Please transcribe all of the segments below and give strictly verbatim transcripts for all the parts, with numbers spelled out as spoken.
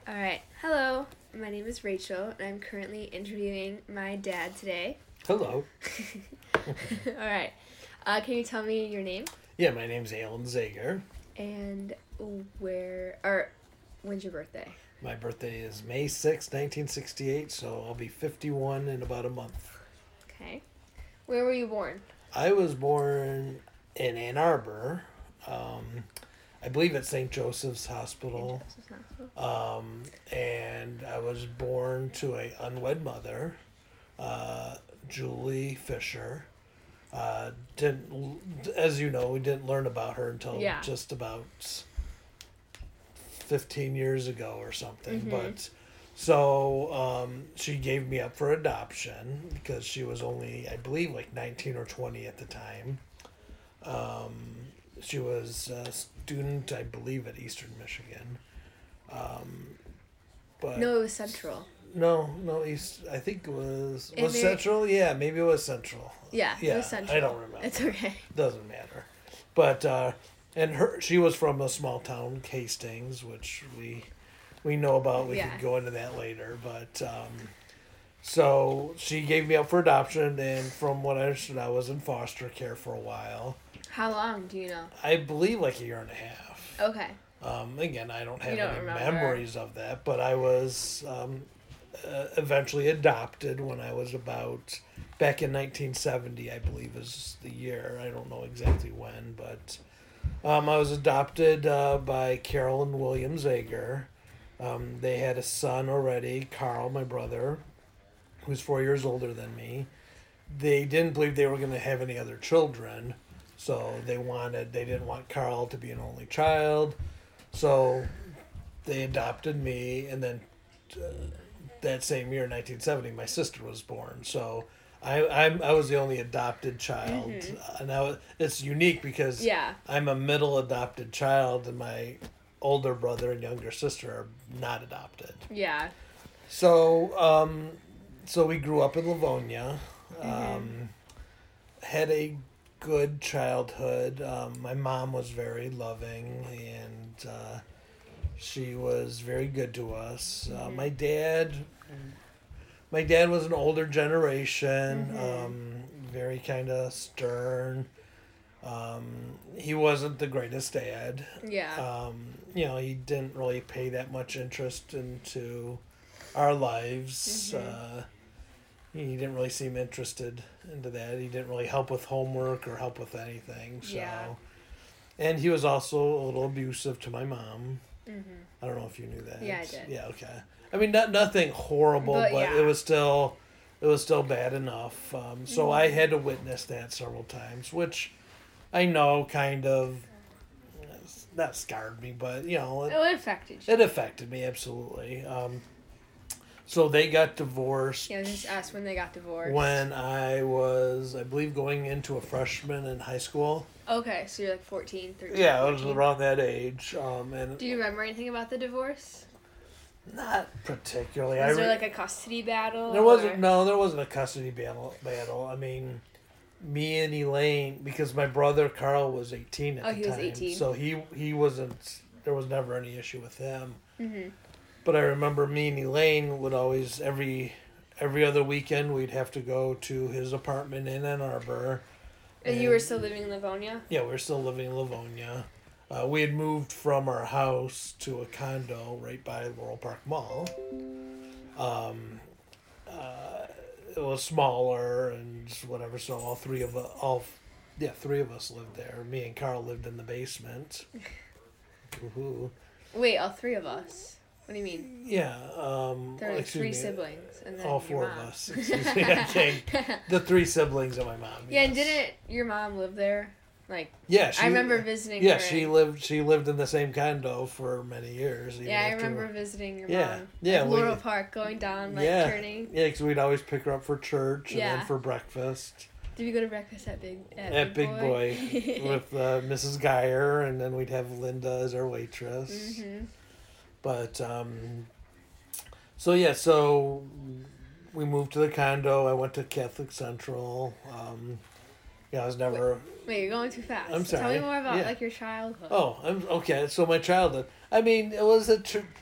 All right. Hello. My name is Rachel, and I'm currently interviewing my dad today. Hello. All right. Uh, can you tell me your name? Yeah, my name's Alan Zager. And where, or when's your birthday? My birthday is May sixth, nineteen sixty-eight, so I'll be fifty-one in about a month. Okay. Where were you born? I was born in Ann Arbor. Um, I believe at Saint Joseph's Hospital. Saint Joseph's Hospital. Um, and I was born to a unwed mother, uh, Julie Fisher. Uh, didn't, as you know, we didn't learn about her until Yeah. just about fifteen years ago or something. Mm-hmm. But so um, she gave me up for adoption because she was only, I believe, like nineteen or twenty at the time. Um, she was a student, I believe, at Eastern Michigan. Um, but No, it was Central. no, no, East. I think it was It was may- Central. Yeah, maybe it was Central. Yeah, yeah, it was Central. I don't remember. It's okay. Doesn't matter. But uh, and her, she was from a small town, Hastings, which we we know about. We Yeah. could go into that later. But um, so she gave me up for adoption, and from what I understood, I was in foster care for a while. How long do you know? I believe like a year and a half. Okay. Um, again, I don't have You don't any remember. memories of that, but I was um, uh, eventually adopted when I was about back in nineteen seventy, I believe is the year. I don't know exactly when, but um, I was adopted uh, by Carol and William Zager. Um, they had a son already, Carl, my brother, who's four years older than me. They didn't believe they were going to have any other children, so they wanted they didn't want Carl to be an only child. So they adopted me, and then uh, that same year, nineteen seventy, my sister was born. So I I'm, I was the only adopted child, Mhm. and I was, it's unique because Yeah. I'm a middle adopted child, and my older brother and younger sister are not adopted. Yeah. So um, so we grew up in Livonia, um, had a good childhood. Um, my mom was very loving, and uh, she was very good to us. Uh, Mhm. my dad, my dad was an older generation, Mhm. um, very kind of stern. Um, he wasn't the greatest dad. Yeah. Um, you know, he didn't really pay that much interest into our lives. Mhm. Uh, he didn't really seem interested into that. He didn't really help with homework or help with anything. So, Yeah. and he was also a little abusive to my mom. Mhm. I don't know if you knew that. Yeah, I did. Yeah, okay. I mean, not nothing horrible, But, but, yeah. it was still, it was still bad enough. Um, so Mhm. I had to witness that several times, which I know kind of not scarred me, but you know, it, It affected you. it affected me absolutely. Um, so they got divorced Yeah, I was just asked when they got divorced. when I was, I believe, going into a freshman in high school. Okay, so you're like fourteen, thirteen. Yeah, I was fourteen. around that age, um, and Do you remember anything about the divorce? not particularly. Was I there re- like a custody battle? There wasn't or- no, there wasn't a custody battle. Battle. I mean, me and Elaine, because my brother Carl was eighteen at Oh, the he was time, eighteen. so he he wasn't. There was never any issue with him. Mhm. But I remember me and Elaine would always every every other weekend we'd have to go to his apartment in Ann Arbor. And you were still living in Livonia? Yeah, we were still living in Livonia. Uh, we had moved from our house to a condo right by Laurel Park Mall. Um, uh, it was smaller and whatever, so all three of us, all, yeah, three of us lived there. Me and Carl lived in the basement. Woohoo. Wait, all three of us? What do you mean? Yeah, um, There were like excuse three me, siblings, and then all your four mom. of us. Excuse me, okay. The three siblings and my mom. Yeah, and yes. didn't your mom live there? Like, Yeah, she, I remember visiting Yeah, her. she and- lived. She lived in the same condo for many years. even Yeah, I after- remember visiting your Yeah, mom. yeah, At we- Laurel Park, going down, like, Yeah. turning. Yeah, because we'd always pick her up for church and Yeah. then for breakfast Did we go to breakfast at Big at, at Big Boy, Boy? with uh, Missus Geyer, and then we'd have Linda as our waitress. Mhm. But um, so yeah, so we moved to the condo. I went to Catholic Central. Um, yeah, I was never. Wait, you're going too fast. I'm Tell sorry. me more about Yeah. like your childhood. Oh, I'm okay. So my childhood. I mean, it was a tr-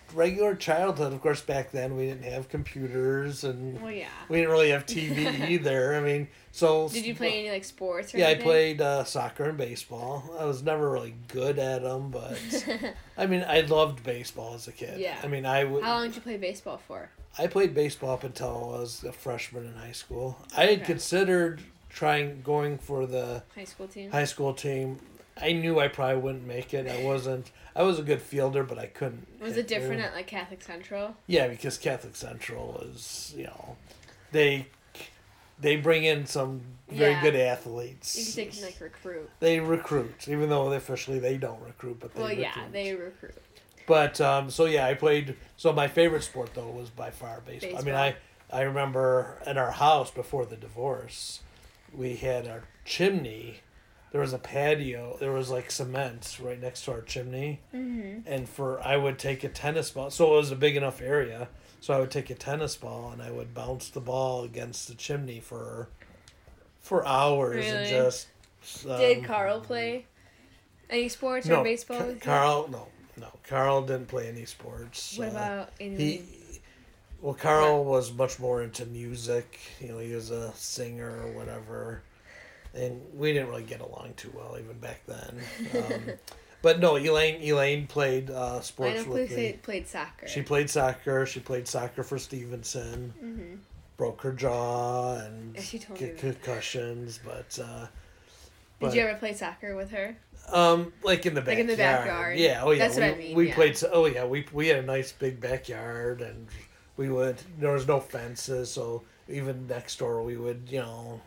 regular childhood. Of course, back then we didn't have computers and Well, yeah. we didn't really have T V either. I mean, so Did you play any like sports? Or yeah, anything? I played uh, soccer and baseball. I was never really good at them, but I mean, I loved baseball as a kid. Yeah. I mean, I would. How long did you play baseball for? I played baseball up until I was a freshman in high school. I had Okay. considered trying going for the High school team. high school team. I knew I probably wouldn't make it. I wasn't. I was a good fielder, but I couldn't. Was hit it different through. at like Catholic Central? Yeah, because Catholic Central is, you know, they they bring in some very Yeah. good athletes. You think they can like recruit? They recruit, even though officially they don't recruit, but they Well, recruit. yeah, they recruit. But um, so yeah, I played. So my favorite sport though was by far baseball. I mean, I I remember in our house before the divorce, we had our chimney. There was a patio. There was like cement right next to our chimney, Mm-hmm. and for I would take a tennis ball. So it was a big enough area. So I would take a tennis ball and I would bounce the ball against the chimney for for hours and Really? just. Um, Did Carl play any sports or no, baseball? Ca- with you? Carl, no, no. Carl didn't play any sports. What Uh, about any? he? Well, Carl was much more into music. You know, he was a singer or whatever, and we didn't really get along too well even back then. Um, but no, Elaine. Elaine played uh, I sports know with played, me. played soccer. She played soccer. She played soccer for Stevenson. Mm-hmm. Broke her jaw and Yeah, she told get me that. concussions, but. Uh, Did but- you ever play soccer with her? Um, like in the Like in backyard. the backyard. Yeah. Oh yeah. That's we, what I mean, We yeah. played. so- Oh yeah. We we had a nice big backyard, and we would. There was no fences, so even next door we would, you know,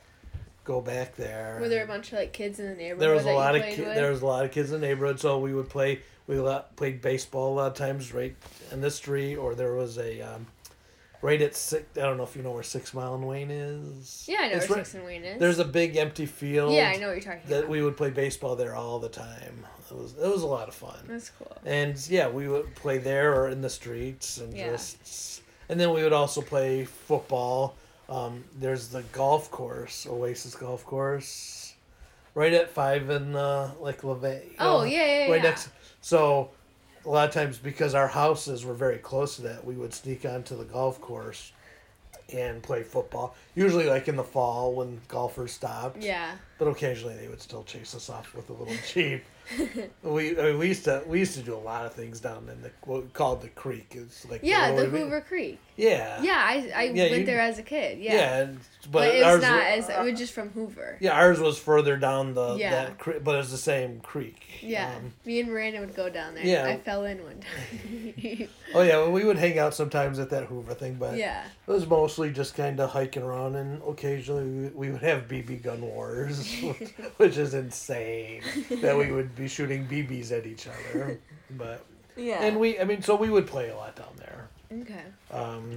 go back there. Were there a bunch of like kids in the neighborhood? There was that a lot you of played ki- with? there was a lot of kids in the neighborhood, so we would play. We lo- played baseball a lot of times right in the street, or there was a. Um, Right at six, I don't know if you know where Six Mile and Wayne is. Yeah, I know It's where right- Six and Wayne is. There's a big empty field. Yeah, I know what you're talking That about. we would play baseball there all the time. It was it was a lot of fun. That's cool. And yeah, we would play there or in the streets and Yeah. just. And then we would also play football. Um, there's the golf course, Oasis Golf Course, right at five in uh, like Levay. you Oh know, yeah, yeah, right yeah. next. So a lot of times because our houses were very close to that, we would sneak onto the golf course and play football. Usually like in the fall when golfers stopped. Yeah. But occasionally they would still chase us off with a little jeep. we I mean, we used to we used to do a lot of things down in the what we called the creek. It's like Yeah, the road- Hoover Creek. Yeah. Yeah, I I Yeah, went you- there as a kid. Yeah. Yeah, and- but, But, it was ours not wa- as it was just from Hoover. Yeah, ours was further down the Yeah. that cre- but it's the same creek. Yeah. Um, Me and Miranda would go down there. Yeah. I fell in one time. oh yeah, well, we would hang out sometimes at that Hoover thing, but yeah. it was mostly just kind of hiking around, and occasionally we, we would have B B gun wars, which is insane that we would be shooting B Bs at each other. But Yeah. and we, I mean, so we would play a lot down there. Okay. Um,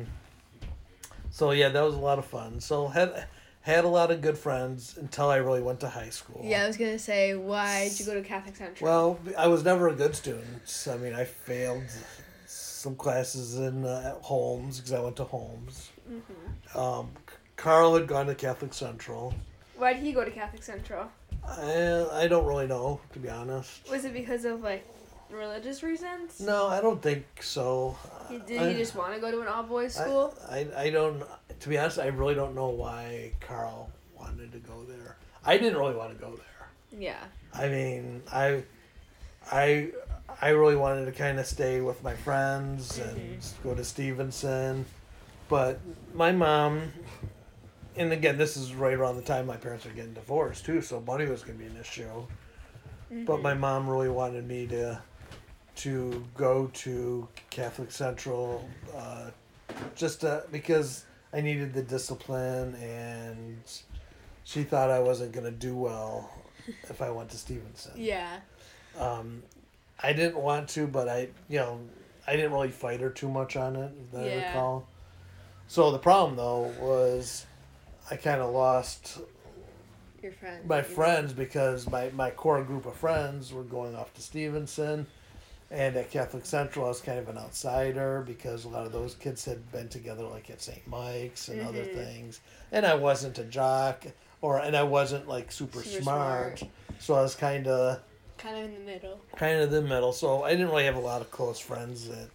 so yeah, that was a lot of fun. So had had a lot of good friends until I really went to high school. Yeah, I was gonna say, why did you go to Catholic Central? Well, I was never a good student. I mean, I failed some classes in uh, at Holmes because I went to Holmes. Mm-hmm. Um, Carl had gone to Catholic Central. Why did he go to Catholic Central? I, I don't really know, to be honest. Was it because of like religious reasons? No, I don't think so. He, did I, he just want to go to an all boys school? I, I, I don't, to be honest, I really don't know why Carl wanted to go there. I didn't really want to go there. yeah. I mean, I, I, I really wanted to kind of stay with my friends and go to Stevenson, but my mom, and again, this is right around the time my parents were getting divorced too, so money was going to be an issue. Mm-hmm. But my mom really wanted me to, to go to Catholic Central, uh, just to, because I needed the discipline, and she thought I wasn't going to do well if I went to Stevenson. Yeah. Um, I didn't want to, but I, you know, I didn't really fight her too much on it, that I Yeah. recall. So the problem, though, was I kind of lost Your friend. my friends because my, my core group of friends were going off to Stevenson. And at Catholic Central, I was kind of an outsider because a lot of those kids had been together, like at Saint Mike's and other Mhm. things. And I wasn't a jock, or and I wasn't like super, Super smart. smart. So I was kind of Kind of in the middle. kind of the middle. So I didn't really have a lot of close friends at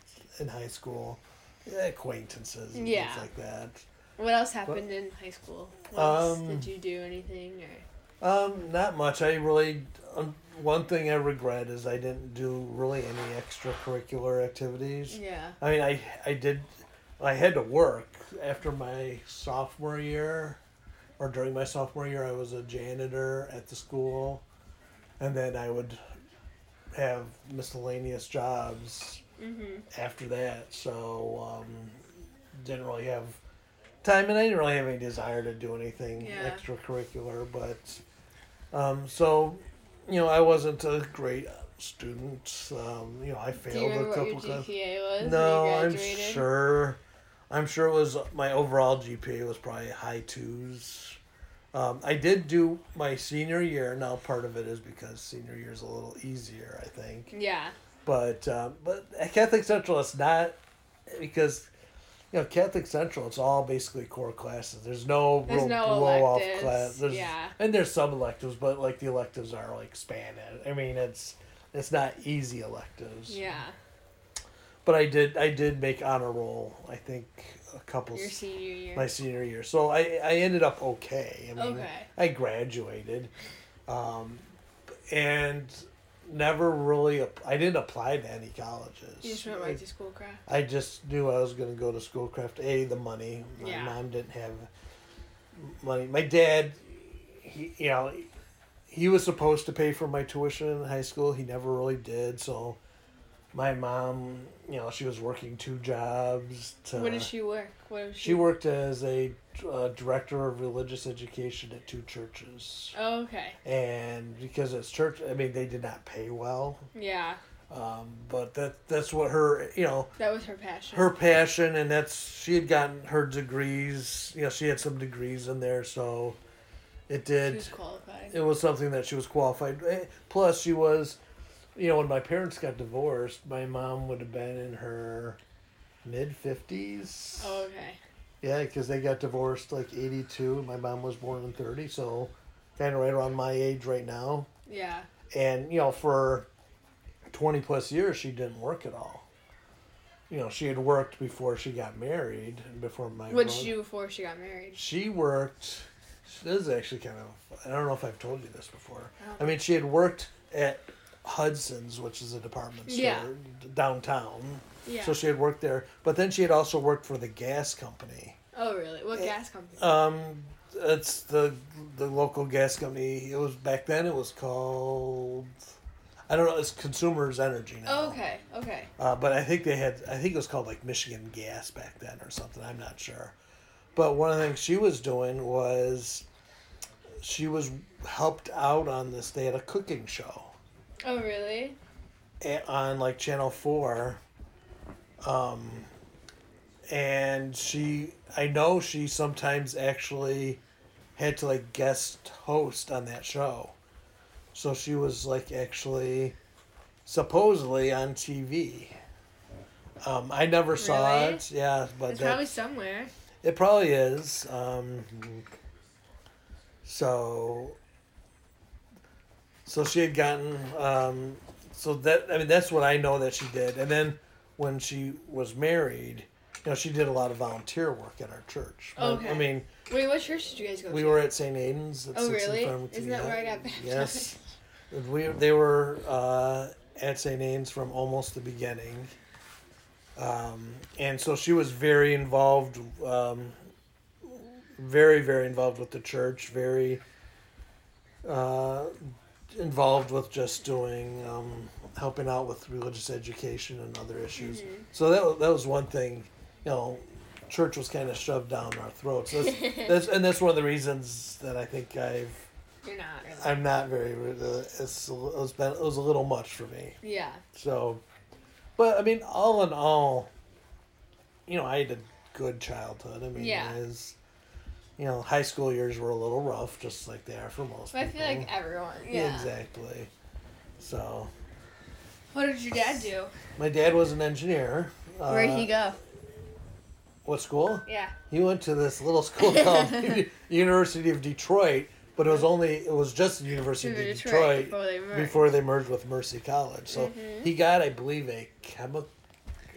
in high school, yeah, acquaintances and Yeah. things like that. What else happened But, in high school? What else um, did you do anything or? Um, not much. I really um, one thing I regret is I didn't do really any extracurricular activities. Yeah. I mean, I I did. I had to work after my sophomore year, or during my sophomore year. I was a janitor at the school, and then I would have miscellaneous jobs Mhm. after that. So um, didn't really have time, and I didn't really have any desire to do anything Yeah. extracurricular. But um, so, you know, I wasn't a great student. Um, you know, I Do you failed remember a what couple your G classes. P A was No, when you I'm graduated? sure. I'm sure it was my overall G P A was probably high twos. Um, I did do my senior year. Now, part of it is because senior year is a little easier, I think. Yeah. But um, but at Catholic Central, it's not because you know Catholic Central. It's all basically core classes. There's no There's real no blow off electives, class. There's, yeah. and there's some electives, but like the electives are like span it. I mean, it's it's not easy electives. Yeah. But I did I did make honor roll. I think a couple. Your senior year. My senior year, so I I ended up okay. I mean, Okay. I graduated, um, and never really. app- I didn't apply to any colleges. You just went I, right to Schoolcraft. I just knew I was going to go to Schoolcraft. A, the money. My Yeah. mom didn't have money. My dad, he you know, he was supposed to pay for my tuition in high school. He never really did. So, my mom, you know, she was working two jobs. To, What did she work? What was she? she worked as a uh, director of religious education at two churches. Oh, okay. And because it's church, I mean, they did not pay well. Yeah. Um, but that that's what her, you know, That was her passion. her passion, and that's she had gotten her degrees. You know, she had some degrees in there, so it She did. was qualified. It was something that she was qualified. eh, Plus, she was, you know, when my parents got divorced, my mom would have been in her mid fifties. Oh, okay. Yeah, because they got divorced like eighty-two. My mom was born in thirty, so kind of right around my age right now. Yeah. And, you know, for twenty plus years, she didn't work at all. You know, she had worked before she got married, and before my What did brother- she do before she got married? She worked, this is actually kind of, I don't know if I've told you this before. Oh. I mean, she had worked at Hudson's, which is a department store Yeah. downtown. Yeah. So she had worked there, but then she had also worked for the gas company. Oh, really? What Eh, gas company? Um, it's the the local gas company. It was back then. It was called, I don't know. It's Consumers Energy now. Oh, okay. Okay. Uh, but I think they had. I think it was called like Michigan Gas back then or something. I'm not sure. But one of the things she was doing was, she was helped out on this. They had a cooking show Oh, really? a- on like Channel Four. Um, and she, I know she sometimes actually had to like guest host on that show. So she was like actually supposedly on T V. Um, I never saw Really? it. Yeah, but It's that, probably somewhere. it probably is. Um, so, so she had gotten. Um, so that I mean, that's what I know that she did. And then when she was married, you know, she did a lot of volunteer work at our church. I- Okay. I mean, Wait, what church did you guys go we to? were at Saint Aidan's. That Oh, sits in really? Farmington, Isn't that yeah. where I got baptized? Yes. We they were uh, at Saint Aidan's from almost the beginning, um, and so she was very involved, um, very very involved with the church, very uh, involved with just doing um, helping out with religious education and other issues. Mhm. So that wa- that was one thing, you know. Church was kind of shoved down our throats. That's, that's and that's one of the reasons that I think I've You're not. Really. I'm not very. Uh, it's a- it was been, it was a little much for me. Yeah. So, but I mean, all in all, you know, I had a good childhood. I mean, Yeah. it was, you know, high school years were a little rough, just like they are for most But I people. feel like everyone. Yeah. Exactly. So, What did your dad do? my dad was an engineer. Where'd Uh, he go? What school? Yeah. He went to this little school called University of Detroit, but it was only it was just the University To of Detroit Detroit, before they merged. before they merged with Mercy College. So Mhm. he got, I believe, a chemi-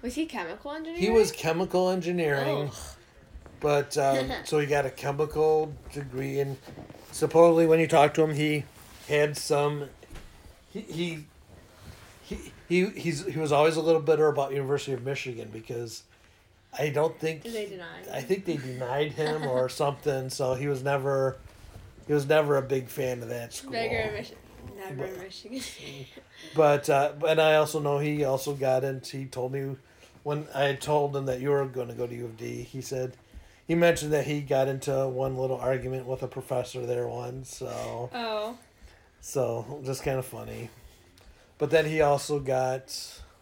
Was he chemical engineering? He was chemical engineering, Oh. but um, so he got a chemical degree, and supposedly when you talk to him, he had some. He he he he he's, he was always a little bitter about University of Michigan because I don't think Did they deny I him? think they denied him or something, so he was never he was never a big fan of that school. Never in Michigan. Never But- in Michigan. But uh, and I also know he also got into. He told me when I told him that you were going to go to U of D. He said he mentioned that he got into one little argument with a professor there once. So Oh. so just kind of funny. But then he also got.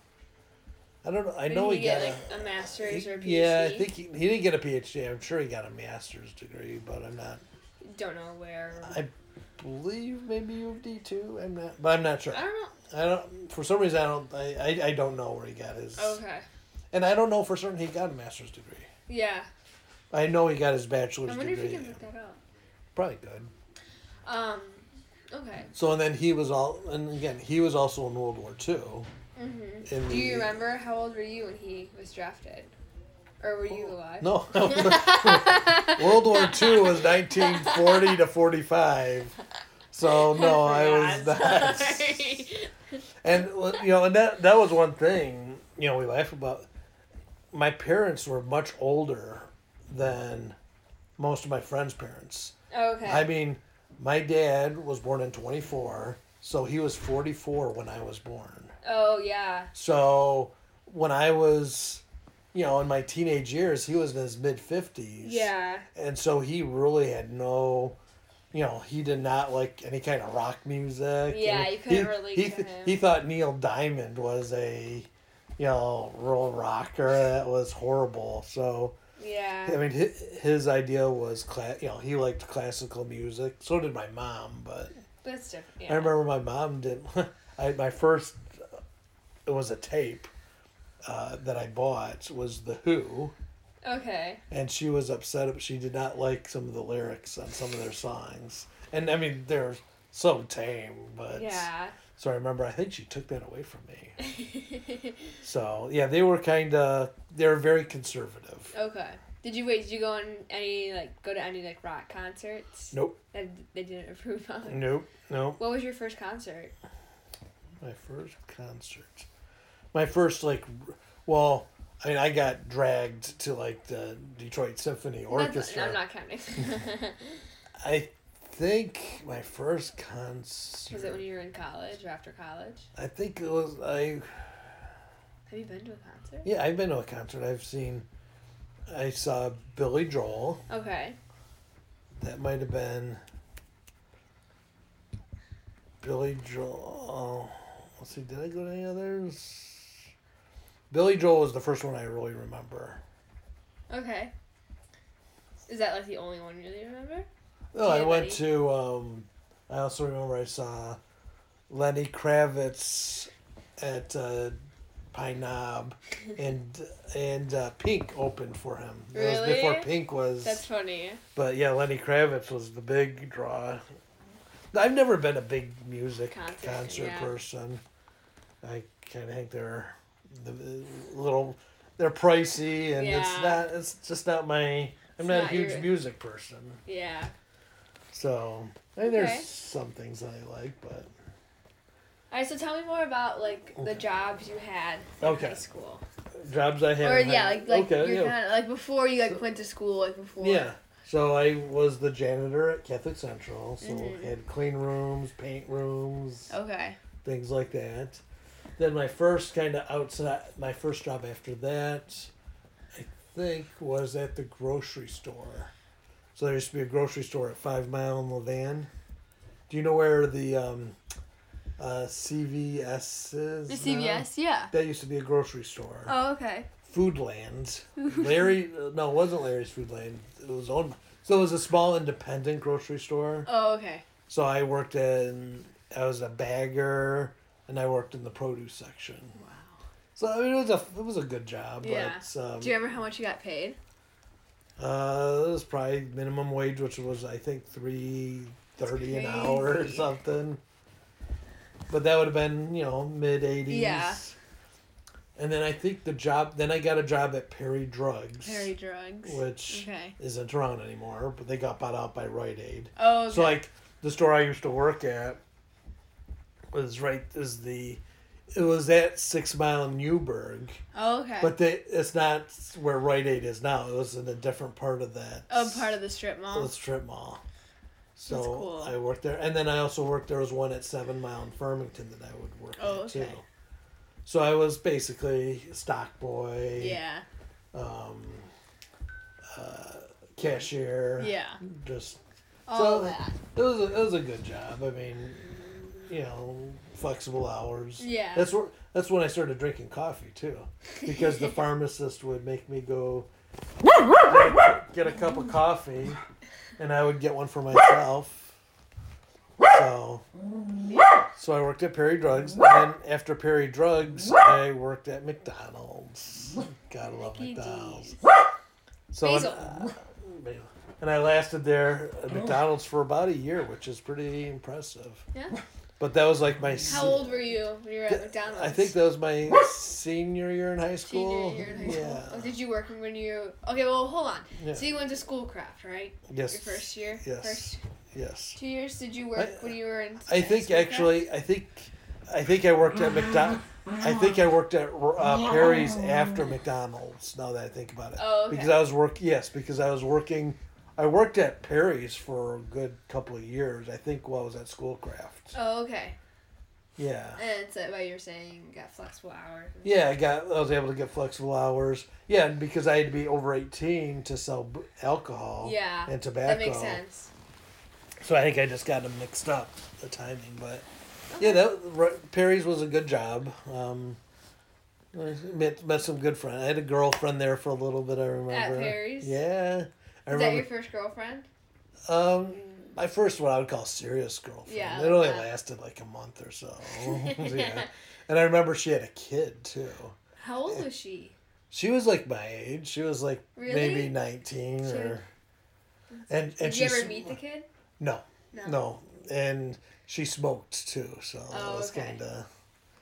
I don't know. I Did know he he, get got like a master's he- or a P H D? yeah. I think he, he didn't get a PhD. I'm sure he got a master's degree, but I'm not. Don't know where. I believe maybe U of D too. I'm not, but I'm not sure. I don't know. I don't. For some reason, I don't. I, I, I don't know where he got his. Okay. And I don't know for certain he got a master's degree. Yeah. I know he got his bachelor's I wonder degree. if you can look that up. Probably good. Um. Okay. So and then he was all, and again he was also in World War Two. Mhm. In Do you the- remember how old were you when he was drafted, or were you alive? No. World War Two was nineteen forty to forty-five. So no, I was forgot, not. sorry. And you know, and that that was one thing. You know, we laugh about. My parents were much older than most of my friends' parents. Okay. I mean, my dad was born in twenty-four, so he was forty-four when I was born. Oh yeah. So when I was, you know, in my teenage years, he was in his mid fifties. Yeah. And so he really had no, you know, he did not like any kind of rock music. Yeah, And you couldn't he, relate he, to th- him. He thought Neil Diamond was a, you know, real rocker that was horrible. So, Yeah. I mean, his, his idea was, cla- you know, he liked classical music. So did my mom, but That's different. Yeah. I remember my mom did. I my first, it was a tape uh, that I bought was the Who, Okay. and she was upset. She did not like some of the lyrics on some of their songs, and I mean they're so tame. But Yeah. so I remember I think she took that away from me. So yeah, they were kind of they were very conservative. Okay. Did you wait? Did you go on any like go to any like rock concerts? Nope. That they didn't approve of. Nope. Nope. What was your first concert? My first concert. My first, like, r- well, I mean, I got dragged to, like, the Detroit Symphony That's- Orchestra. I'm not counting. I think my first concert. Was it when you were in college or after college? I think it was, I, Have you been to a concert? yeah, I've been to a concert. I've seen, I saw Billy Joel. Okay. That might have been Billy Joel. Oh, let's see, did I go to any others? Billy Joel was the first one I really remember. Okay. Is that like the only one you really remember? No, Do I you went have to, um, I also remember I saw Lenny Kravitz at uh, Pine Knob, and and uh, Pink opened for him. That was Really? before Pink was. That's funny. But yeah, Lenny Kravitz was the big draw. I've never been a big music Concert, concert, yeah. person. I kind of think they're the, the little, they're pricey, and it's Yeah. not. It's just not my. I'm It's not, not a huge your- music person. Yeah. So I mean, Okay. there's some things that I like, but Alright, so tell me more about like the Okay. jobs you had in Okay. high school. jobs I had. Or in yeah, high- like like okay, you're yeah. kind of like before you like So- went to school, like before. Yeah. So I was the janitor at Catholic Central, so Mhm. had clean rooms, paint rooms, Okay. things like that. Then my first kind of outside, my first job after that, I think, was at the grocery store. So there used to be a grocery store at Five Mile and Levan. Do you know where the um, uh, C V S is? The now? C V S, yeah. That used to be a grocery store. Oh, okay. Foodland. Larry, uh, no, it wasn't Larry's Foodland. It was owned. So it was a small independent grocery store. Oh, okay. So I worked in. I was a bagger, and I worked in the produce section. Wow. So I mean, it was a it was a good job. Yeah. But, um, Do you remember how much you got paid? uh, it was probably minimum wage, which was I think three thirty an hour or crazy. something. But that would have been you know mid eighties. Yeah. And then I think the job, then I got a job at Perry Drugs. Perry Drugs. Which okay. isn't around anymore, but they got bought out by Rite Aid. Oh, okay. So, like, the store I used to work at was right, is the, it was at Six Mile Newburgh. Oh, okay. But they, it's not where Rite Aid is now. It was in a different part of that. Oh, part of the strip mall? The strip mall. So That's cool. I worked there. And then I also worked, there was one at Seven Mile in Farmington that I would work oh, at, okay. too. So I was basically a stock boy. Yeah. Um, uh, cashier. Yeah. Just all so that. It was a, it was a good job. I mean, you know, flexible hours. Yeah. That's where that's when I started drinking coffee too, because the pharmacist would make me go get, get a cup of coffee, and I would get one for myself. So, so I worked at Perry Drugs, and then after Perry Drugs, I worked at McDonald's. Gotta love Mickey McDonald's. D's. So, Basil. uh, and I lasted there at McDonald's for about a year, which is pretty impressive. Yeah. But that was like my. How old were you when you were at Th- McDonald's? I think that was my senior year in high school. Senior year in high school. Yeah. Oh, did you work when you? Okay, well, hold on. Yeah. So you went to Schoolcraft, right? Yes. Your first year. Yes. First Yes. two years. Did you work I- when you were in? I at think Schoolcraft? actually, I think, I think I worked at McDonald's. I think I worked at uh, Perry's after McDonald's. Now that I think about it, Oh, okay. because I was work. Yes, because I was working. I worked at Perry's for a good couple of years. I think while I was at Schoolcraft. Oh, okay. Yeah. And so what you're saying, you got flexible hours. and Yeah, I got. I was able to get flexible hours. Yeah, and because I had to be over eighteen to sell b- alcohol. Yeah, And tobacco. that makes sense. So I think I just got them mixed up, the timing. But yeah, that right, Perry's was a good job. Um, I met met some good friends. I had a girlfriend there for a little bit. I remember. At Perry's? Yeah, I Is remember. that your first girlfriend? Um, my first what I would call serious girlfriend. Yeah, it like only that. lasted like a month or so. Yeah, and I remember she had a kid too. How old was she? She was like my age. She was like Really? maybe nineteen She- or. And and Did you she's- ever meet the kid? No. No. No, and she smoked too, so Oh, it was okay. kind of.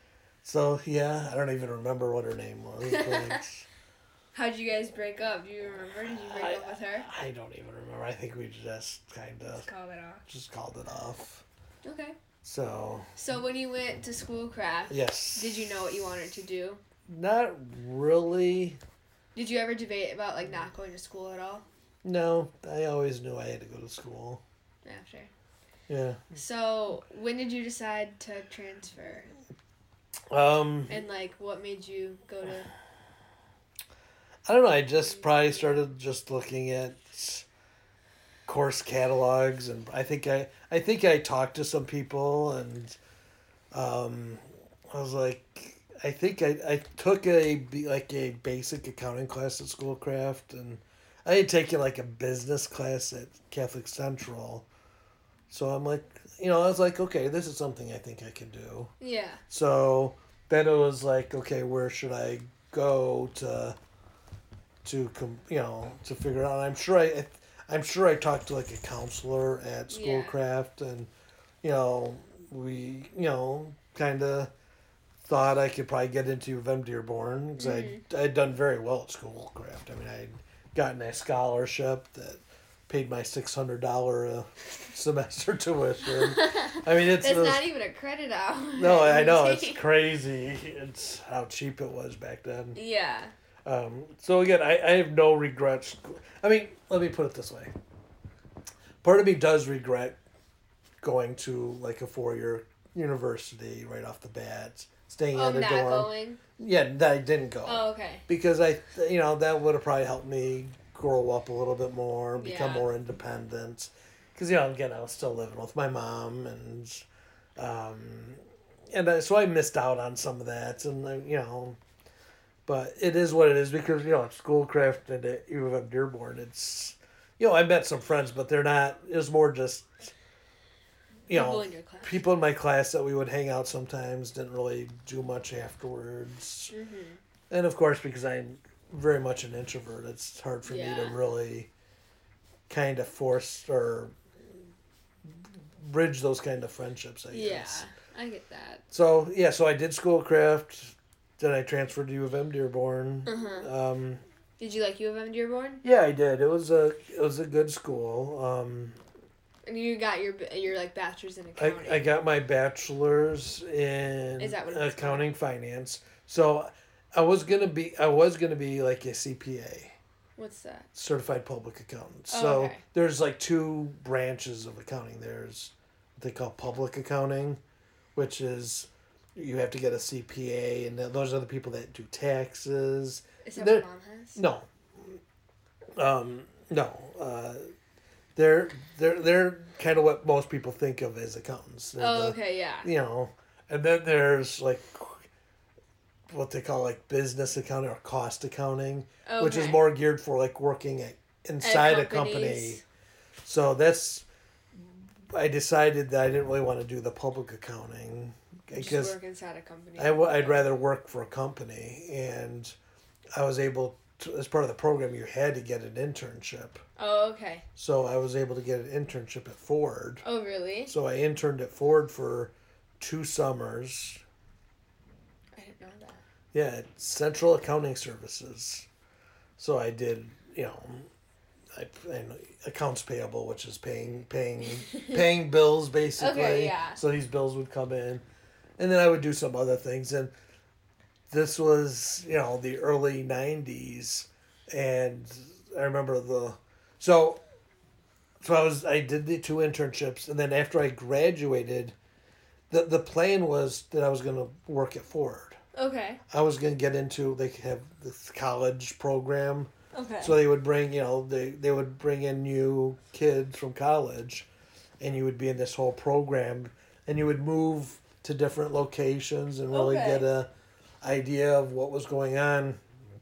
So yeah, I don't even remember what her name was. But How'd you guys break up? Do you remember? Did you break I, up with her? I don't even remember. I think we just kind of Just call it off. just called it off. Okay. So So when you went to Schoolcraft, yes. did you know what you wanted to do? Not really. Did you ever debate about like not going to school at all? No, I always knew I had to go to school. Yeah, sure. Yeah. So when did you decide to transfer? Um. And like, what made you go to? I don't know. I just probably started just looking at course catalogs, and I think I I think I talked to some people, and um, I was like, I think I, I took a b- like a basic accounting class at Schoolcraft, and I had taken like a business class at Catholic Central, so I'm like, you know, I was like, okay, this is something I think I can do. Yeah. So then it was like, okay, where should I go to, to com- you know, to figure it out? I'm sure I, I'm sure I talked to like a counselor at Yeah. Schoolcraft, and you know, we, you know, kind of thought I could probably get into U of M Dearborn because Mhm. I I'd done very well at Schoolcraft. I mean, I'd gotten a scholarship that paid my six hundred dollar a semester tuition. I mean, it's That's it was- not even a credit hour. no, I know it's crazy. It's how cheap it was back then. Yeah. Um, so again, I, I have no regrets. I mean, let me put it this way. Part of me does regret going to like a four year university right off the bat, staying Oh, in a not dorm. going. Yeah, that I didn't go Oh, okay. because I, you know, that would have probably helped me grow up a little bit more, become Yeah. more independent. Because you know, again, I was still living with my mom, and um, and I, so I missed out on some of that, and uh, you know, but it is what it is because you know, at Schoolcraft and at U of M Dearborn, it's you know, I met some friends, but they're not. It was more just you People know, in your class. people in my class that we would hang out sometimes. Didn't really do much afterwards. Mm-hmm. And of course, because I'm very much an introvert, it's hard for me Yeah. to really kind of force or bridge those kind of friendships, I Yeah, guess. I get that. So, yeah, so I did Schoolcraft. then I transferred to U of M Dearborn. Uh-huh. Um, Did you like U of M Dearborn? yeah, I did. It was a it was a good school. Um, And you got your your like bachelor's in I, accounting. I got my bachelor's in Is that what it's accounting finance. So I was gonna be I was gonna be like a C P A, What's that? certified public accountant. Oh, so okay. there's like two branches of accounting. There's what they call public accounting, which is you have to get a C P A, and th- those are the people that do taxes. Is that They're- what mom has? No. Um, no. Uh, they're they're they're kind of what most people think of as accountants. They're Oh, the- okay, yeah. You know, and then there's like what they call like business accounting or cost accounting, Okay. which is more geared for like working at, inside a company. companies. So that's I decided that I didn't really want to do the public accounting Just because work inside a company. I w- I'd rather work for a company, and I was able to, as part of the program, you had to get an internship. Oh, okay. So I was able to get an internship at Ford. Oh, really? So I interned at Ford for two summers. I didn't know that. Yeah, at Central Accounting Services. So I did, you know, I, I accounts payable, which is paying paying paying bills basically. Okay, yeah. So these bills would come in, and then I would do some other things. And this was, you know, the early nineties, and I remember the so. So I was I did the two internships, and then after I graduated, the the plan was that I was going to work at Ford. Okay. I was going to get into they have this college program. Okay. So they would bring, you know, they, they would bring in new kids from college, and you would be in this whole program, and you would move to different locations and really Okay. get a idea of what was going on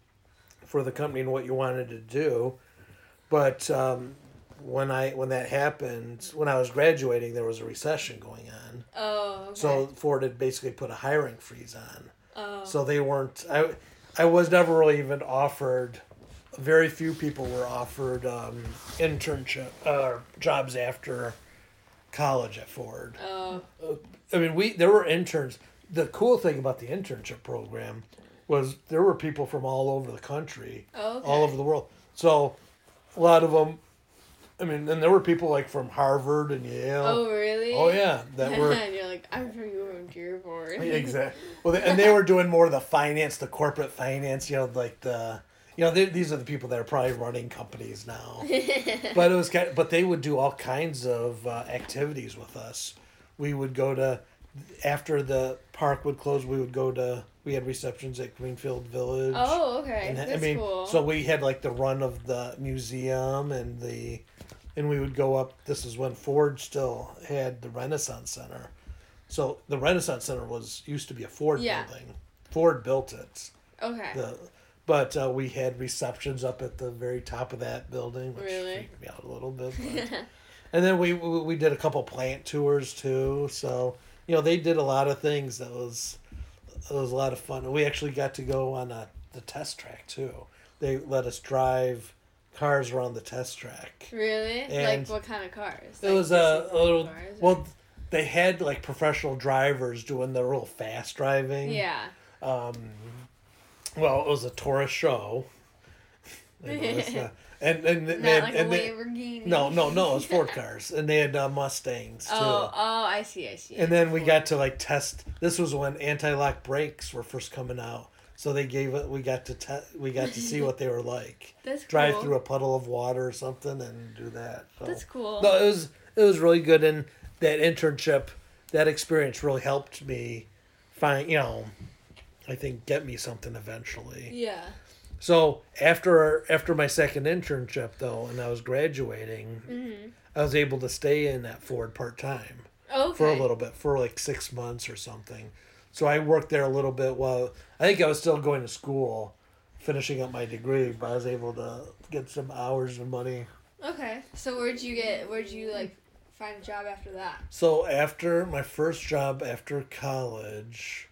for the company and what you wanted to do. But um, when I when that happened, when I was graduating, there was a recession going on. Oh, okay. So Ford had basically put a hiring freeze on. Oh. So they weren't. I, I was never really even offered. Very few people were offered um, internship uh, jobs after college at Ford. Oh. I mean, we there were interns. The cool thing about the internship program was there were people from all over the country, Oh, okay. all over the world. So a lot of them. I mean, and there were people like from Harvard and Yale. Oh, really? Oh yeah, that were And you're like, I'm from U of M Dearborn. exactly. Well, they, and they were doing more of the finance, the corporate finance. You know, like the, you know, they, these are the people that are probably running companies now. But it was kind. Of, but they would do all kinds of uh, activities with us. We would go to, after the park would close, we would go to. We had receptions at Greenfield Village. Oh, okay. And, That's I mean, cool. so we had like the run of the museum and the, and we would go up. This is when Ford still had the Renaissance Center. So the Renaissance Center was used to be a Ford Yeah. building. Ford built it. Okay. The, but uh, we had receptions up at the very top of that building, which Really? freaked me out a little bit. But. And then we we we did a couple plant tours too. So you know they did a lot of things. That was it was a lot of fun. And we actually got to go on a, the test track too. They let us drive cars around the test track. Really? And Like what kind of cars? It Like was a, just a little cars, or- well. They had like professional drivers doing the real fast driving. Yeah. Um, well, it was a tourist show. It was, uh, and and, Not they had, like and a they, Lamborghini. no, no, no, it was Ford cars, and they had uh, Mustangs too. Oh, oh, I see, I see. And then we got to like test. This was when anti-lock brakes were first coming out, so they gave it. We got to te- We got to see what they were like. That's cool. Drive through a puddle of water or something and do that. So. That's cool. No, it was it was really good, and that internship, that experience really helped me find. You know, I think get me something eventually. Yeah. So after after my second internship though, and I was graduating, Mm-hmm. I was able to stay in at Ford part time. Okay. For a little bit, for like six months or something. So I worked there a little bit while I think I was still going to school, finishing up my degree, but I was able to get some hours and money. Okay. So where'd you get? Where'd you like find a job after that? So after my first job after college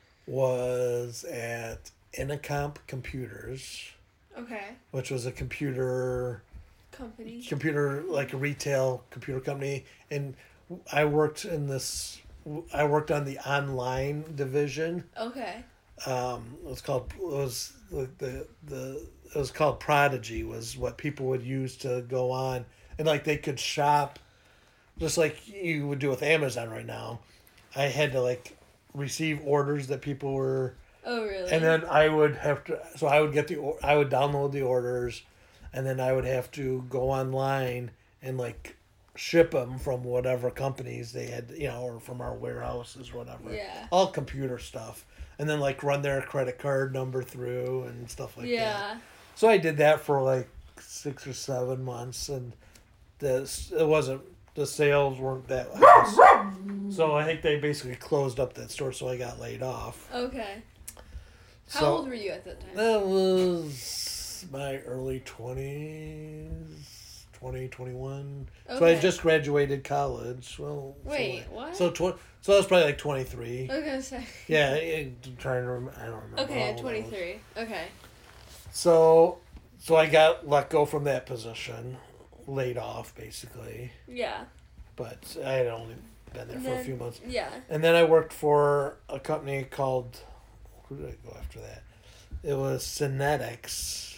was at Inacomp Computers, Okay. which was a computer Company. computer like a retail computer company, and I worked in this I worked on the online division. Okay. Um, it was called it was the, the the it was called Prodigy was what people would use to go on, and like they could shop just like you would do with Amazon right now. I had to like receive orders that people were, Oh, really? and then I would have to. So I would get the or- I would download the orders, and then I would have to go online and like ship them from whatever companies they had, you know, or from our warehouses, whatever. Yeah. All computer stuff, and then like run their credit card number through and stuff like that. Yeah. So I did that for like six or seven months, and this it wasn't the sales weren't that high. So I think they basically closed up that store, so I got laid off. Okay. How So old were you at that time? that was my early twenties, twenty, twenty-one. So I Okay. just graduated college. Well, Wait, so, what? So tw- so I was probably like twenty-three. I was gonna say. Yeah, I- I'm trying to remember. I don't remember. Okay, how I'm old I was. twenty-three. Okay. So, so I got let go from that position, laid off basically. Yeah. But I had only been there And for a then- few months. Yeah. And then I worked for a company called, who did I go after that? It was Synetics.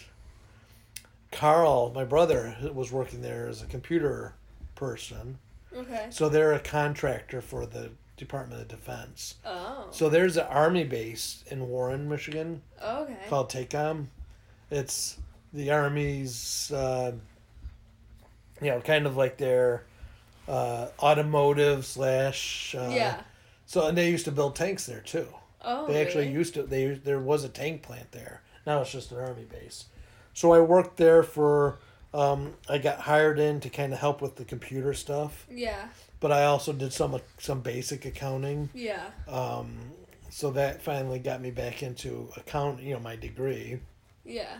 Carl, my brother, was working there as a computer person. Okay. So they're a contractor for the Department of Defense. Oh. So there's an army base in Warren, Michigan Okay. called TACOM. It's the Army's, uh, you know, kind of like their uh, automotive slash. Uh, Yeah. So and they used to build tanks there too. Oh. They actually really? used to. They there was a tank plant there. Now it's just an army base. So I worked there for. Um, I got hired in to kind of help with the computer stuff, Yeah. but I also did some some basic accounting. Yeah. Um, so that finally got me back into account. You know, my degree. Yeah.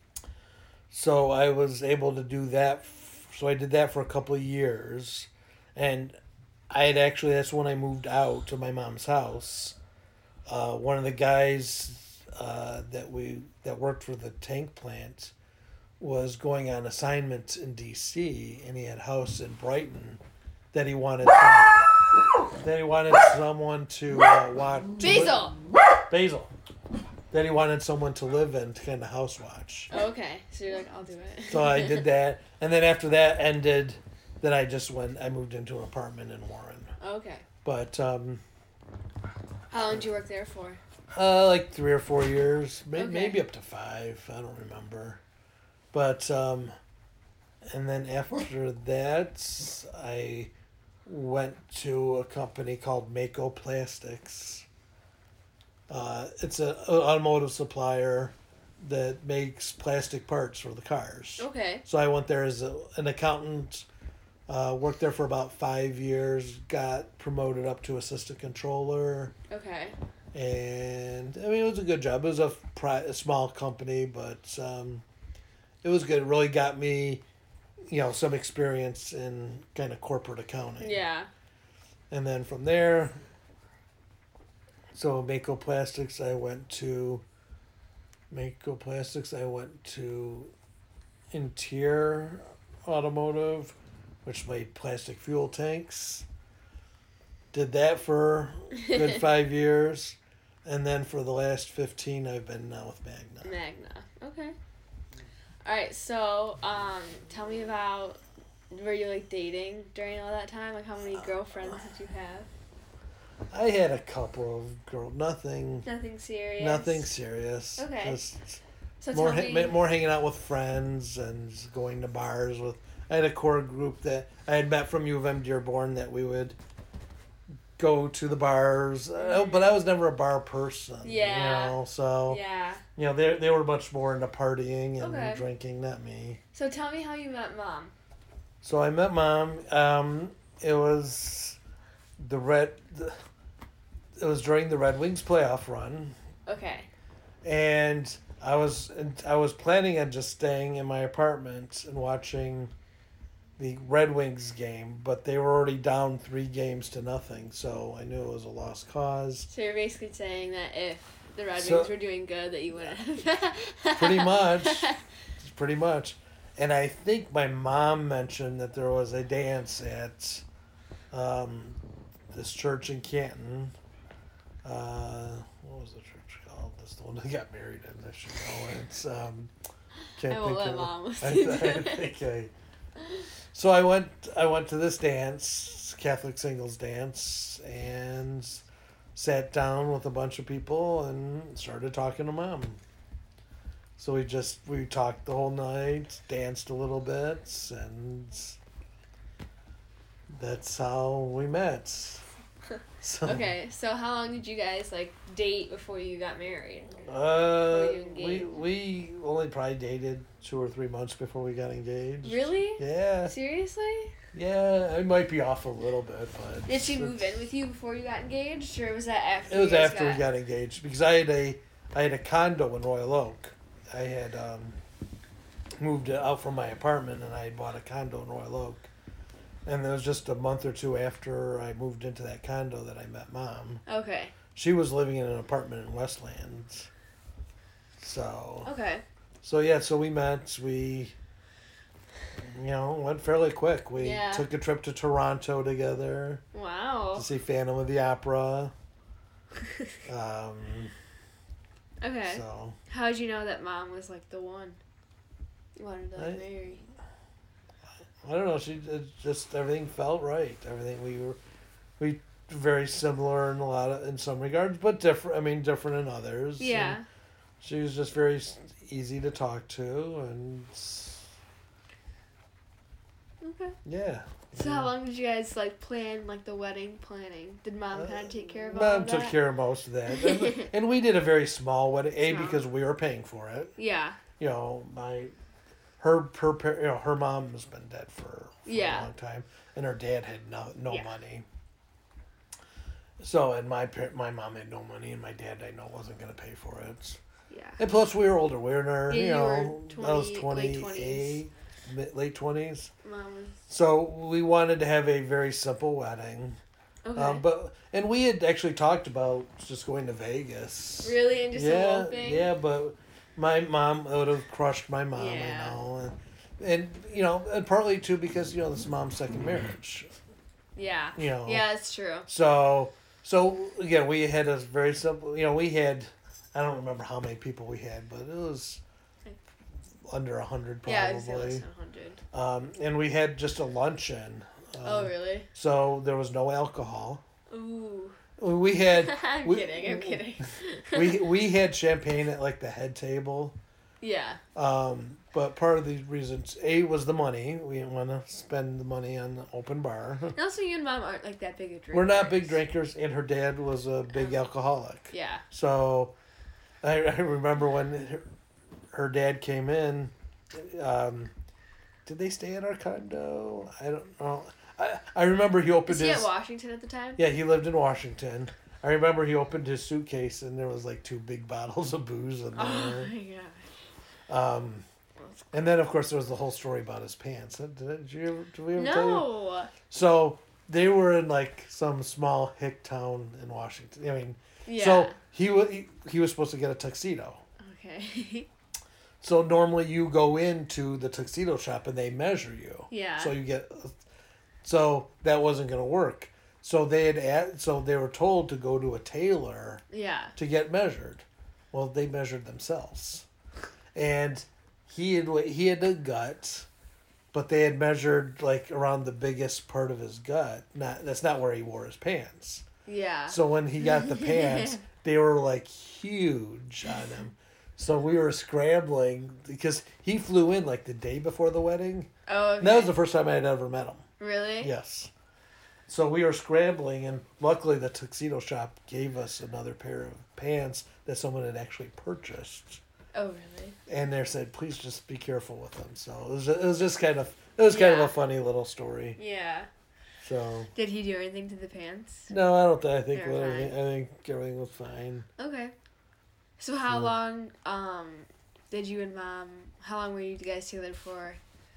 So I was able to do that. So I did that for a couple of years, and I had actually that's when I moved out to my mom's house. Uh, one of the guys uh, that we that worked for the tank plant was going on assignment in D C, and he had a house in Brighton that he wanted some, that he wanted someone to uh, watch. Basil. Basil. That he wanted someone to live in to kind of house watch. Okay. So you're like, I'll do it. So I did that, and then after that ended, then I just went. I moved into an apartment in Warren. Okay. But um, How long did you work there for? uh, like three or four years, may- Okay. maybe up to five. I don't remember. But um, and then after that, I went to a company called Mako Plastics. Uh, it's an automotive supplier that makes plastic parts for the cars. Okay. So I went there as a, an accountant, uh, worked there for about five years, got promoted up to assistant controller, Okay. and I mean it was a good job. It was a, pri- a small company, but um, it was good. It really got me, you know, some experience in kind of corporate accounting. Yeah. And then from there, so Mako Plastics, I went to Mako Plastics. I went to Interior Automotive, which made plastic fuel tanks. Did that for a good five years. And then for the last fifteen, I've been now with Magna. Magna. Okay. All right. So, um, tell me about. Were you like dating during all that time? Like, how many girlfriends did you have? I had a couple of girls, nothing, Nothing serious. nothing serious. Okay. Just So more, tell ha- me. more hanging out with friends and going to bars with. I had a core group that I had met from U of M Dearborn that we would go to the bars, uh, but I was never a bar person. Yeah. You know, so Yeah. you know they they were much more into partying and Okay. drinking, not me. So tell me how you met mom. So I met mom. Um, it was the red. The, it was during the Red Wings playoff run, Okay. and I was I was planning on just staying in my apartment and watching the Red Wings game, but they were already down three games to nothing, so I knew it was a lost cause. So you're basically saying that if the Red So- Wings were doing good, that you wouldn't. Pretty much. Pretty much. And I think my mom mentioned that there was a dance at um, this church in Canton. Uh, what was the church called? is the one that got married in. I should know. It's um. Can't I won't think let of Mom I, listen. I think I. So I went. I went to this dance, Catholic singles dance, and sat down with a bunch of people and started talking to Mom. So we just we talked the whole night, danced a little bit, and that's how we met. So, Okay, so how long did you guys like date before you got married? Uh, you we engaged? we only probably dated two or three months before we got engaged. Really? Yeah. Seriously? Yeah, I might be off a little bit, but. Did she move in with you before you got engaged, or was that after? It was you guys after we got engaged because I had a I had a condo in Royal Oak. I had um, moved out from my apartment and I had bought a condo in Royal Oak. And it was just a month or two after I moved into that condo that I met Mom. Okay. She was living in an apartment in Westlands. So. Okay. So yeah, so we met. We, you know, went fairly quick. We Yeah. took a trip to Toronto together Wow. to see Phantom of the Opera. Um, Okay. so How'd you know that Mom was like the one you wanted to like, I- marry? I don't know. She it just everything felt right. Everything we were, we very similar in a lot of in some regards, but different. I mean, different in others. Yeah. And she was just very s- easy to talk to, and s- Okay. yeah. So how long did you guys like plan like the wedding planning? Did Mom Uh, kind of take care of all Mom of took that? care of most of that, and, and we did a very small wedding. A Small. because we were paying for it. Yeah. You know, my her her par- you know her mom has been dead for, for Yeah. a long time, and her dad had no no Yeah. money. So and my par- my mom had no money, and my dad I know wasn't going to pay for it. Yeah. And plus, we were older. We were in our Yeah, you you know were I was twenty- late twenty eight, mid late twenties. Mom was So we wanted to have a very simple wedding. okay. Um, but and we had actually talked about just going to Vegas. Really, and just a yeah, whole thing. yeah, but my mom would have crushed my mom, Yeah. you know, and, and you know, and partly too because you know this is Mom's second marriage, Yeah. you know. Yeah, it's true. So so again, we had a very simple. You know, we had I don't remember how many people we had, but it was under a hundred probably. Yeah, it was less than a hundred. Um, and we had just a luncheon. Um, Oh, really? So there was no alcohol. Ooh. We had I'm we, kidding. I'm kidding. we we had champagne at like the head table. Yeah. Um, but part of the reasons A was the money. We didn't want to spend the money on the open bar. And also, you and Mom aren't like that big a drinkers. We're not big drinkers, and her dad was a big Oh. alcoholic. Yeah. So, I, I remember when her, her dad came in. Um, did they stay at our condo? I don't know. I I remember he opened Was he his. at Washington at the time? Yeah, he lived in Washington. I remember he opened his suitcase and there was like two big bottles of booze in Oh there. my gosh. Um, and then of course there was the whole story about his pants. Did, did you ever, did we ever tell you? No. So they were in like some small hick town in Washington. I mean, Yeah. so he was he, he was supposed to get a tuxedo. Okay. So normally you go into the tuxedo shop and they measure you. Yeah. So you get, so that wasn't going to work. So they had ad, so they were told to go to a tailor Yeah. to get measured. Well, they measured themselves, and he had he had a gut, but they had measured like around the biggest part of his gut. Not that's not where he wore his pants. Yeah. So when he got the pants, they were like huge on him. So we were scrambling because he flew in like the day before the wedding. Oh, okay. And that was the first time I had ever met him. Really? Yes. So we were scrambling, and luckily the tuxedo shop gave us another pair of pants that someone had actually purchased. Oh, really? And they said, please just be careful with them. So it was, it was just kind of, it was kind of Yeah. a funny little story. Yeah. So. Did he do anything to the pants? No, I don't think, I think, They were everything, fine. I think everything was fine. Okay. So how So- long um did you and Mom? How long were you guys together for?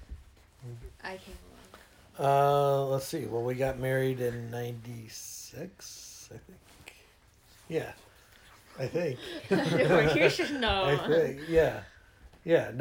I came along. Uh, let's see. Well, we got married in ninety-six, I think. Yeah. I think. You should know. I think, yeah. Yeah,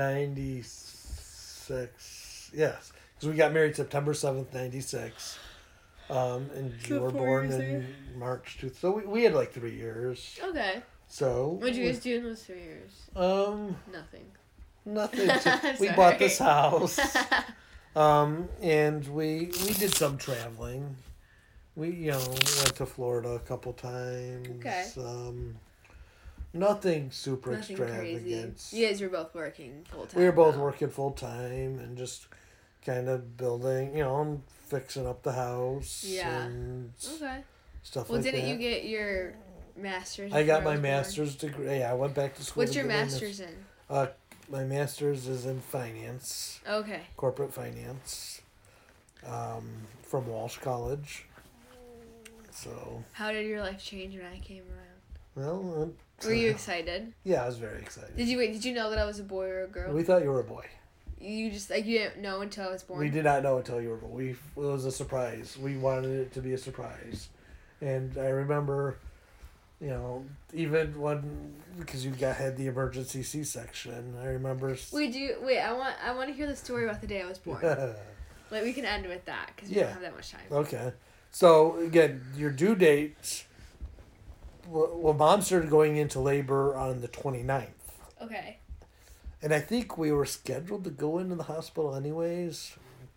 ninety-six. Yes. Because we got married September seventh, ninety-six. Um, and you So were four born years in March. Two, so we, we had like three years. Okay. So. What'd you guys do in those three years? Um. Nothing. Nothing. To, we Sorry. bought this house. um, and we we did some traveling. We you know went to Florida a couple times. Okay. Um, nothing super Nothing extravagant. crazy. You guys were both working full time. We were both though. working full time and just kind of building, you know, fixing up the house. Yeah. And Okay. stuff Well, like that. didn't you get your master's? I got before my was born? master's degree. Yeah, I went back to school. What's to your get my master's in? Uh, my master's is in finance, Okay. corporate finance, um, from Walsh College. So. How did your life change when I came around? Well. Uh, Were you excited? Yeah, I was very excited. Did you wait? Did you know that I was a boy or a girl? We thought you were a boy. You just like you didn't know until I was born. We did not know until you were born. We it was a surprise. We wanted it to be a surprise, and I remember, you know, even when because you got had the emergency C section. I remember. Wait, do you wait? I want I want to hear the story about the day I was born. Like we can end with that because we Yeah. don't have that much time. Okay, so again, your due date. Well, well, Mom started going into labor on the twenty-ninth. Okay. And I think we were scheduled to go into the hospital anyways.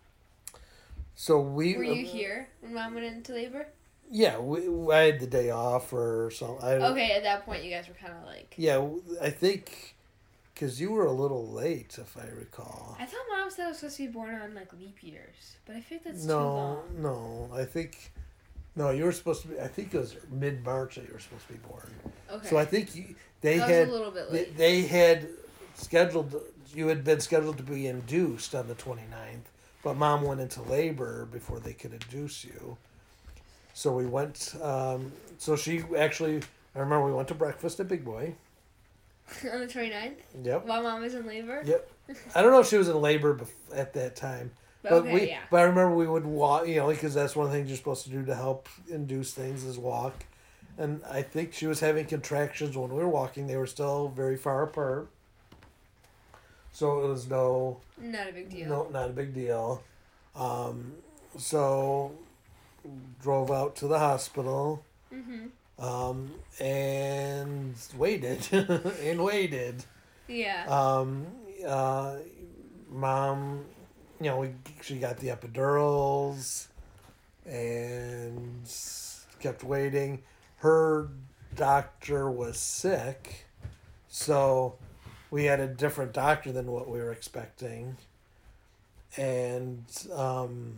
So we Were you here when Mom went into labor? Yeah, we, I had the day off or something. I, Okay, at that point you guys were kind of like. Yeah, I think because you were a little late, if I recall. I thought Mom said I was supposed to be born on like leap years, but I think that's no, too long. No, I think no, you were supposed to be. I think it was mid March that you were supposed to be born. Okay. So I think you, they that had was a little bit they, late. they had scheduled. You had been scheduled to be induced on the twenty-ninth, but Mom went into labor before they could induce you. So we went. Um, so she actually. I remember we went to breakfast at Big Boy. On the twenty-ninth? Yep. While Mom was in labor? Yep. I don't know if she was in labor bef- at that time. But But okay, we, yeah. but I remember we would walk, you know, because that's one of the things you're supposed to do to help induce things is walk. And I think she was having contractions when we were walking. They were still very far apart. So it was no, Not a big deal. no, not a big deal. Um, so drove out to the hospital, Mm-hmm. um, and waited and waited. Yeah. Um, uh, Mom, you know, we she got the epidurals and kept waiting. Her doctor was sick, so we had a different doctor than what we were expecting. And um,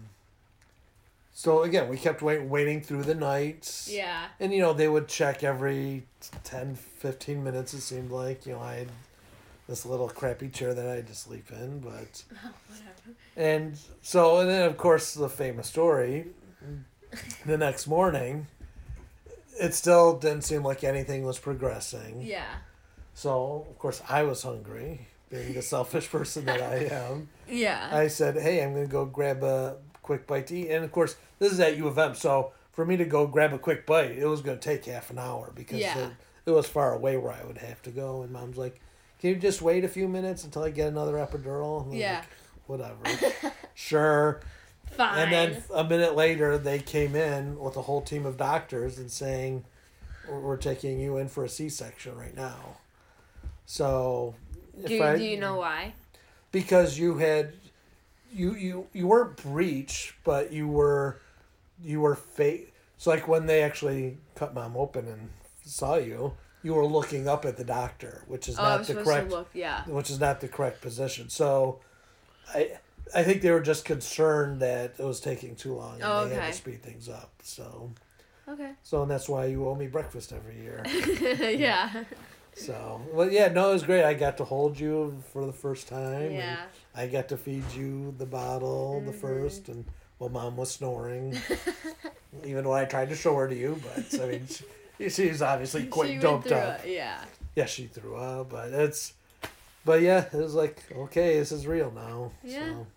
so again, we kept wait, waiting through the nights. yeah. And, you know, they would check every ten, fifteen minutes, it seemed like. You know, I had this little crappy chair that I had to sleep in, but... Oh, whatever. And so, and then, of course, the famous story, the next morning, it still didn't seem like anything was progressing. Yeah. So, of course, I was hungry, being the selfish person that I am. Yeah. I said, hey, I'm going to go grab a quick bite to eat. And, of course, this is at U of M, so for me to go grab a quick bite, it was going to take half an hour because Yeah. it, it was far away where I would have to go. And Mom's like, can you just wait a few minutes until I get another epidural? And I was Yeah. like, whatever. Sure. Fine. And then a minute later, they came in with a whole team of doctors and saying, we're we're taking you in for a C-section right now. So... if do, you, I- do you know why? Because you had... You, you, you weren't breech, but you were... You were fake. So like when they actually cut Mom open and saw you, you were looking up at the doctor, which is Oh, I not was the supposed correct... to look, yeah. Which is not the correct position. So... I... I think they were just concerned that it was taking too long and Oh, they had okay. to speed things up. So, Okay. so and that's why you owe me breakfast every year. yeah. So, well, yeah, no, it was great. I got to hold you for the first time. Yeah. And I got to feed you the bottle the Mhm. first, and well, Mom was snoring, even though I tried to show her to you. But I mean, she, she's obviously She quite went doped through up. it, yeah. Yeah, she threw up, but it's, but yeah, it was like, okay, this is real now. Yeah. So,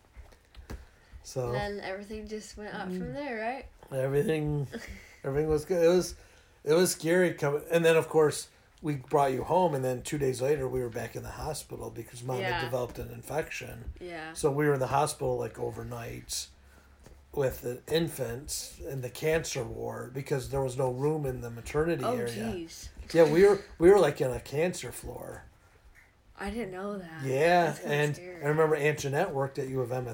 so And then everything just went up Mm. from there, right? everything, everything was good. It was, it was scary coming, and then of course we brought you home, and then two days later we were back in the hospital because Mom Yeah. had developed an infection. Yeah. So we were in the hospital like overnight with the infants in the cancer ward because there was no room in the maternity Oh, area. jeez. Yeah, we were we were like in a cancer floor. I didn't know that. Yeah, That's kinda and scary. I remember Aunt Jeanette worked at U of M at